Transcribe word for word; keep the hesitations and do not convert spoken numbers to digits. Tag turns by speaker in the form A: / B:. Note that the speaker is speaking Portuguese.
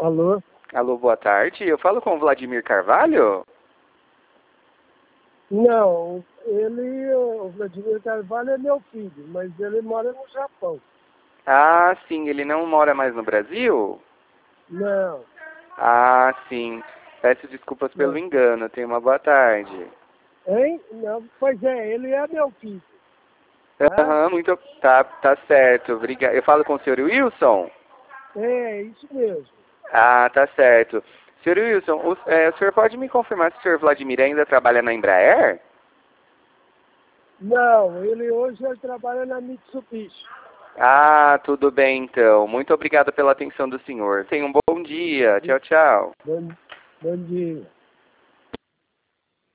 A: Alô?
B: Alô, boa tarde. Eu falo com o Vladimir Carvalho?
A: Não, ele, o Vladimir Carvalho é meu filho, mas ele mora no Japão.
B: Ah, sim. Ele não mora mais no Brasil?
A: Não,
B: Ah, sim. Peço desculpas pelo
A: não.
B: engano. Tenha uma boa tarde.
A: Hein? Não, pois é, ele é meu filho, tá?
B: Aham, muito... Tá, tá certo. Obrigado. Eu falo com o senhor Wilson?
A: É, isso mesmo.
B: Ah, tá certo. senhor Wilson, o, é, o senhor pode me confirmar se o senhor Vladimir ainda trabalha na Embraer?
A: Não, ele hoje ele trabalha na Mitsubishi.
B: Ah, tudo bem então. Muito obrigado pela atenção do senhor. Tenha um bom dia. Tchau, tchau.
A: Bom, bom dia.